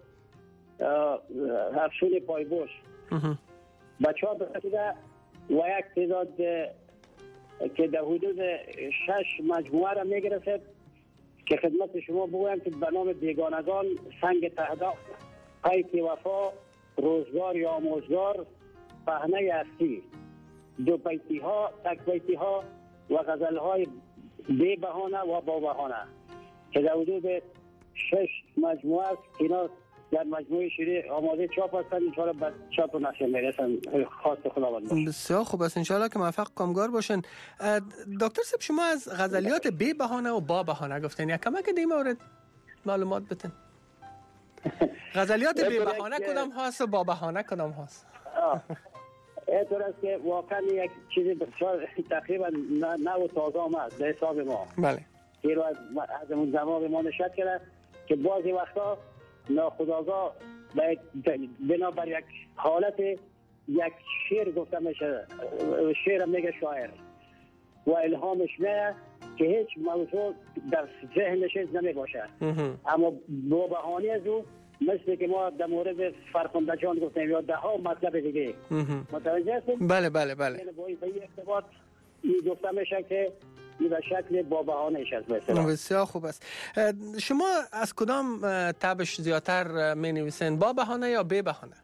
افسون پایبوش بچه ها برسیده و یک تعداد که در حدود شش مجموعه را میگرسد که خدمت شما بگویم که به نام بیگانگان، سنگ تهداف، قید وفا، روزگار یا آموزگار، پهنه هستی، دو بیتی ها، تک بیتی ها و غزل های بی بهانه و با بهانه که در حدود شش مجموعه است. اینا در مجموعه شیری آماده چاپ هستند، انشاءالله بعد چاپ و نشر میرسن. خواست خداوند باشه. بسیار خوب است، انشاءالله که موفق کامگار باشن. دکتر صاحب شما از غزلیات بی بهانه و با بهانه گفتین، یک کمک در این مورد معلومات بتن. غزلیات بی بهانه کدام هست و با بهانه کدام هست؟ اینطور است که واقعا یک چیزی بسیار تقریبا نو و تازه آمد به حساب ما. بله. که رو از از اون دماغ ما نشد کرده که بعضی وقتا ناخودآگاه بنابر یک حالت یک شعر گفته میشه، شعر میگه شاعر و الهامش میه که هیچ موضوع در ذهنش نمی باشه، اما با بهانه از او مثل که ما در مورد فرخنده جان گفتیم یا ده ها مطلب دیگه متوجه هستیم. بله بله بله. با این ارتباط این گفته میشه که این به شکل با بهانه‌اش است. بسیار خوب است. شما از کدام تبش زیادتر می نویسین، با بهانه یا بی بهانه؟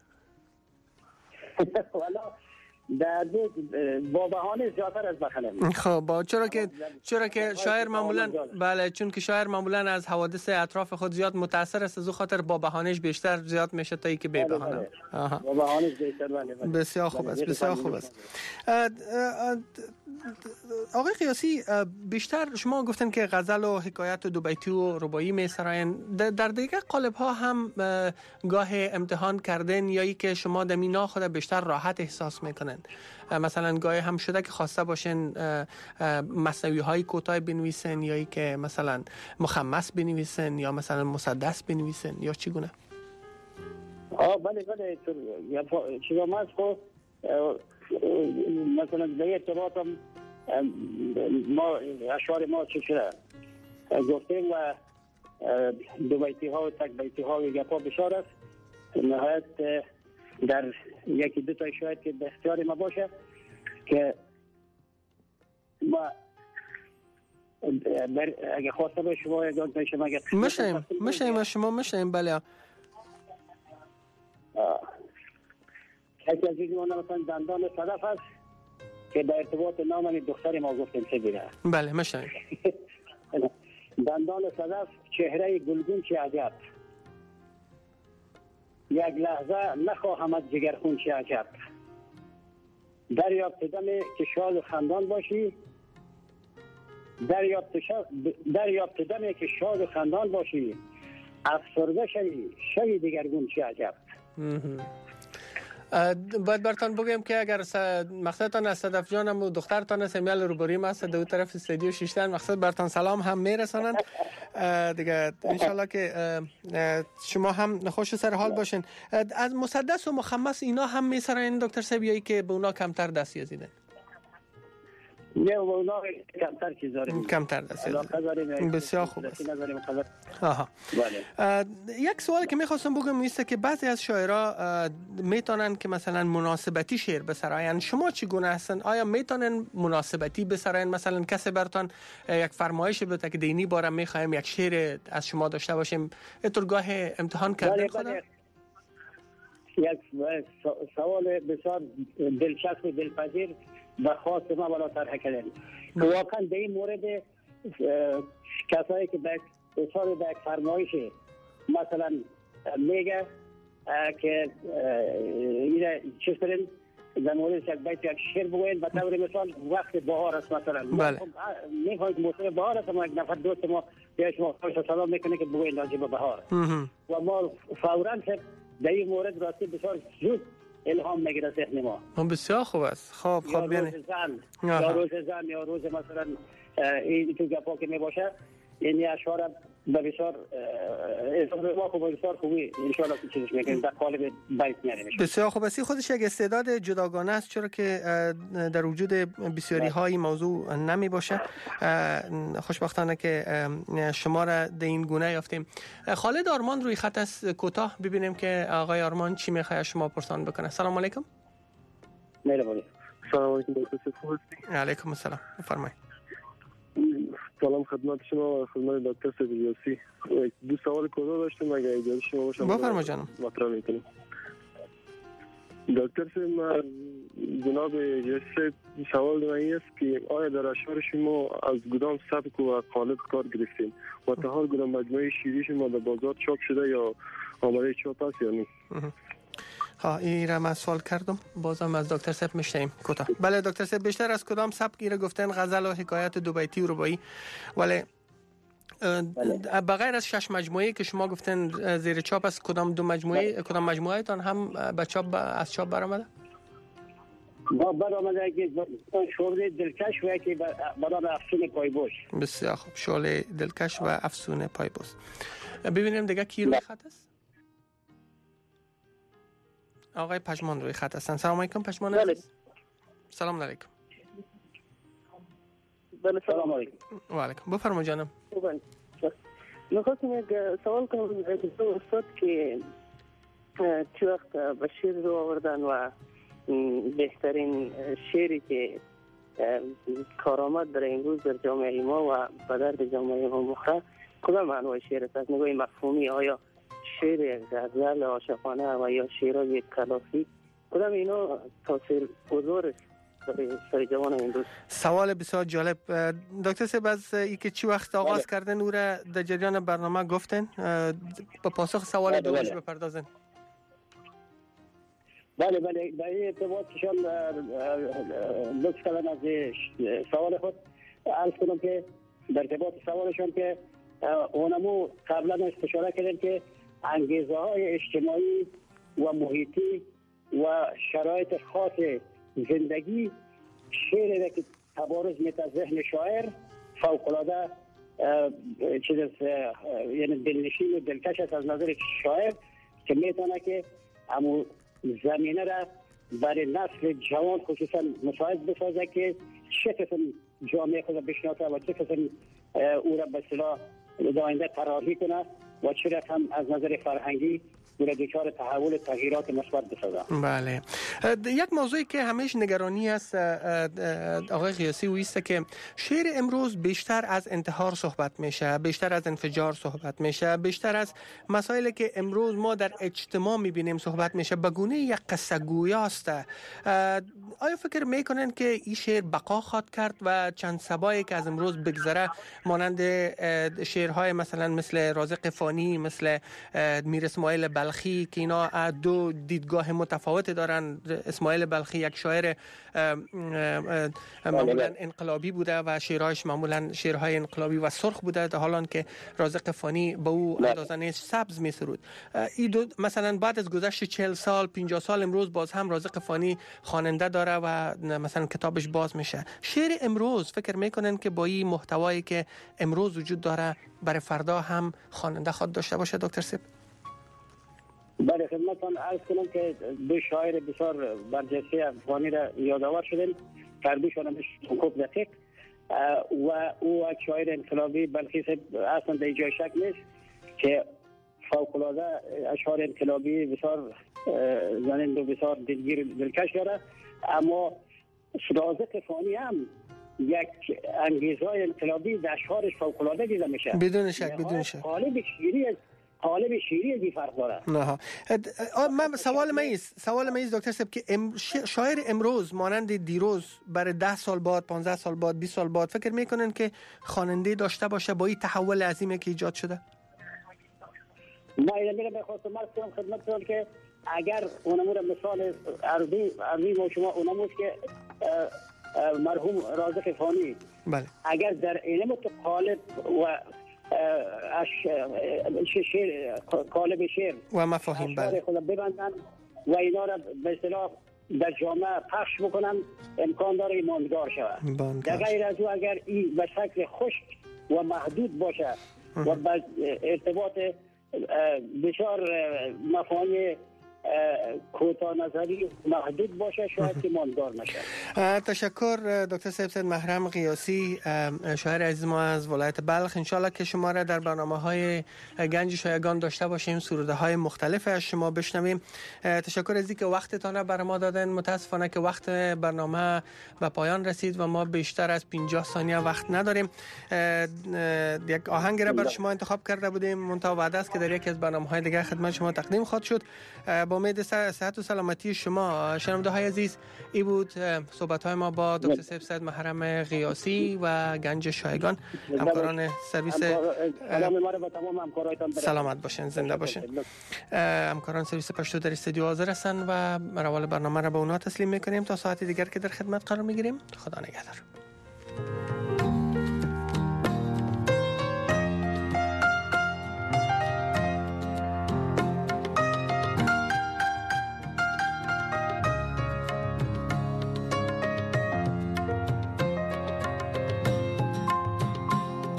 والا در با بهانه زیادتر از بخلم. خب با چرا که چرا که شاعر معمولا بله چون که شاعر معمولا از حوادث اطراف خود زیاد متاثر است، از او خاطر با بهانهش بیشتر زیاد میشه تا اینکه بی بهانه. با بهانهش بیشتر. بله بسیار خوب است، بسیار خوب است. آقای قیاسی بیشتر شما گفتن که غزل و حکایت و دو بیتی و رباعی میسراین، در دیگه قالب ها هم گاه امتحان کردن یا ای که شما در مینا خود بیشتر راحت احساس میکنن؟ مثلا گاهی هم شده که خواسته باشین مثنوی های کوتاه بنویسن یا ای که مثلا مخمس بنویسن یا مثلا مسدس بنویسن یا چگونه؟ آه بله بله چیزا ما خب مثلا به ارتباط ما اشعار ما چه شده گفتیم و دو بیتی ها و تک بیتی ها و گپا بشار است. نهایت در یکی دو تا شاید که به اختیار ما باشه که ما اگه خواسته به شما اگه شما اگه مشیم مشیم شما مشیم بله یکی از این مانه مثلا دندان صدف هست که در ارتباط نام دختر ما گفتیم چه بیره. بله مشیم. دندان صدف چهره گلگون چه عجب، یک لحظه نخواهم از جگرخون چه عجب، دریاب تدمه که شاد و خندان باشی، دریاب تدمه که شاد و خندان باشی، افسرده شوی شوی دیگرگون چه عجب. باید برتان بگیم که اگر مقصدتان از صدف جانم و دخترتان سمیال روبروی ما است دو طرف استودیو شیشتن، مقصد برتان سلام هم میرسانند دیگه. انشالله که شما هم خوش سر حال باشین. از مسدس و مخمس اینا هم میسرین دکتر صاحب یا که به اونا کمتر دست یازیدن؟ نه و اونا کمتر چیز داریم، کمتر دست یازیدن. بسیار خوب است. آها. بله. یک سوال که میخواستم بگم میسته که بعضی از شاعرها میتونن که مثلا مناسبتی شعر بسراین، شما چگونه هستن؟ آیا میتونن مناسبتی بسراین؟ مثلا کسی برتان یک فرمایش بده که دینی باره میخوایم یک شعر از شما داشته باشیم، اینطور گاه امتحان کردن خدا؟ یک سوال بسیار دلچسب و دلپذیر و خاص ما بالا طرح کردن. واقعا به این مورد کسایی که به اصحاب به یک فرمایش مثلا میگه که اینه چیز کنین در مورد یک بیت یک شعر بگوین، به طور مثال وقت بهار است مثلا بله. میخواید موسم بهار است، ما یک نفر دوست ما بیاش ما خوش سلام میکنه که بگوین راجع به بهار و ما فوراً در این مورد راستی بسیار زود الهام میگیره ذهن ما. هم بسیار خوب است. خب خب یعنی روز زن یا روز زن یا روز مثلا این تو گپا که میباشه، یعنی اشعار بسیار اضافه خوب بسیار خوبی ان شاء الله چیزش میکنیم در قالب بیت میاریم. بسیار خوب. اسی خودش یک استعداد جداگانه است، چرا که در وجود بسیاری های موضوع نمی باشه. خوشبختانه که شما را در این گونه یافتیم. خالد آرمان روی خط است، کوتاه ببینیم که آقای آرمان چی میخواد شما پرسان بکنه. سلام علیکم. مرحبا. سلام علیکم دکتر صاحب. علیکم السلام. بفرمایید. سلام خدمت شما و خدمت دکتر سیدیاسی. دو سوال کوتاه داشتم اگه اجازه شما باشه. بفرمایید جانم. مطرح میکنم. دکتر صاحب جناب یاسر سوال من است که آیا در اشعار شما از کدام سبک و قالب کار گرفتین و تا حال کدام مجموعه شعری شما در بازار چاپ شده یا آماده چاپ است یا نه؟ ها این را من سوال کردم، بازم از دکتر صاحب میشنیم کوتاه. بله دکتر صاحب، بیشتر از کدام سبکی را گفتن؟ غزل و حکایت دو بیتی و رباعی. ولی بغیر از شش مجموعه که شما گفتن زیر چاپ است، کدام دو مجموعه بله. کدام مجموعه تان هم به چاپ از چاپ برآمده؟ با برآمده که شعله دلکش و یکی برای افسون پایبوس. بسیار خوب، شعله دلکش و افسون پایبوس. ببینیم دیگه کی روی خط است؟ آقای پشمان روی خط هستن. سلام علیکم پشمان. بله. سلام علیکم. بله سلام علیکم. و علیکم. بفرمایید جانم. می‌خواستم یک سوال کنم از استاد که چه وقت به شعر رو آوردن و بهترین شعری که کارآمد در امروز در جامعه ما و به درد جامعه ما مخره کدام انواع شعر است؟ نگاه مفهومی، آیا شعر غزل عاشقانه و یا شعرهای کلاسیک، کدام اینا تاثیر گذار است برای جوان امروز؟ سوال بسیار جالب. دکتر صاحب از اینکه چی وقت آغاز بله. کردن او را در جریان برنامه گفتن، با پاسخ سوال بله دومش بله. بپردازن. بله بله به این ارتباطشان لطف کردن از سوال خود عرض کنم که در ارتباط سوالشان که اونمو قبلا استشاره کردن که انگیزه های اجتماعی و محیطی و شرایط خاص زندگی شعر که تبارز میده ذهن شاعر فوق‌العاده چیز یعنی دلنشین و دلکش است از نظر شاعر که میتونه که امو زمینه را برای نسل جوان خصوصا مساعد بسازه که چه قسم جامعه خود بشناسه و چه قسم او را به اصطلاح در آینده طراحی کنه و چه رقم از نظر فرهنگی برای دچار تحول تغییرات مثبت بسازه. بله. یک موضوعی که همیشه نگرانی است آقای قیاسی و است که شعر امروز بیشتر از انتحار صحبت میشه، بیشتر از انفجار صحبت میشه، بیشتر از مسائلی که امروز ما در اجتماع میبینیم صحبت میشه، به گونه یک قصه گویاست. آیا فکر میکنن که این شعر بقا خواهد کرد و چند سبایی که از امروز بگذره مانند شعرهای مثلا مثل رازق فانی، مثل میر اسماعیل بلخی که اینا دو دیدگاه متفاوت دارن؟ اسماعیل بلخی یک شاعر معمولا انقلابی بوده و شعرهایش معمولا شعرهای انقلابی و سرخ بوده، در حالی که رازق فانی به او اندازه سبز می سرود. این دو مثلا بعد از گذشت چهل سال پنجاه سال امروز باز هم رازق فانی خواننده داره و مثلا کتابش باز میشه. شعر امروز فکر میکنن که با این محتوایی که امروز وجود داره برای فردا هم خواننده خود داشته باشه دکتر صاحب؟ بله خدمتتان عرض کنم که دو شاعر بسیار برجسته افغانی را یادآور شدن، کردوشان هم خوب دقیق و او یک شاعر انقلابی بلخی صاحب اصلا در جای شک نیست که فوق‌العاده اشعار انقلابی بسیار زننده و بسیار دلگیر دلکش داره، اما رازق فانی هم یک انگیزهای انقلابی در اشعارش فوق‌العاده دیده میشه. بدون شک بدون شک. قالب شیری قالب شیری دی فرق داره. نه من سوال من است سوال من است دکتر صاحب که ام شاعر امروز مانند دیروز برای ده سال بعد پانزده سال بعد بیست سال بعد فکر میکنن که خواننده داشته باشه با این تحول عظیمی که ایجاد شده؟ ما اینو میخواستم عرض کنم خدمتتون که اگر اونمو را مثال ارضی ارضی ما شما اونمو که مرحوم رازق فانی بله اگر در علم قالب و اش شعر قالب شعر و مفاهیم بله خود ببندن و اینا را به اصطلاح در جامعه پخش بکنن امکان داره ماندگار شود. در غیر از او اگر این به شکل خشک و محدود باشه و به ارتباط بسیار مفاهیم کوتاه نظری محدود باشه شاید که ماندار نشه. تشکر دکتر سیب سید محرم قیاسی، شاعر عزیز ما از ولایت بلخ. انشالله که شما را در برنامه های گنج شایگان داشته باشیم، سروده های مختلف از شما بشنویم. تشکر از اینکه وقتتان را برای ما دادن. متاسفانه که وقت برنامه به پایان رسید و ما بیشتر از پنجاه ثانیه وقت نداریم. یک آهنگ را برای شما انتخاب کرده بودیم، منتها وعده است که در یکی از برنامه های دیگه خدمت شما تقدیم خواهد شد. با امید صحت و سلامتی شما شنونده های عزیز، این بود صحبت های ما با دکتر سیب سید محرم قیاسی و گنج شایگان، همکاران سرویس. سلامت باشین، زنده باشین. همکاران سرویس پشتو در استودیو حاضر هستند و روال برنامه را به اونها تسلیم میکنیم تا ساعت دیگر که در خدمت قرار میگیریم. خدا نگهدار.